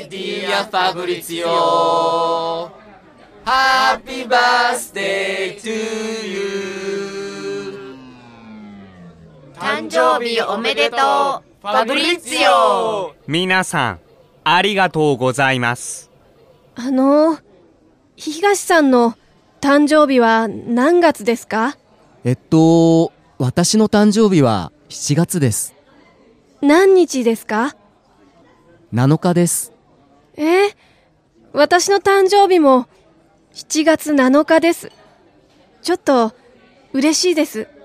dear Fabrizio. Happy birthday to you. 誕生日おめでとう、ファブリッツィオ。 皆さん、ありがとうございます。 東さんの誕生日は何月ですか？ 私の誕生日は7月です。 何日ですか ？7日です。 私の誕生日も7月7日です。ちょっと嬉しいです。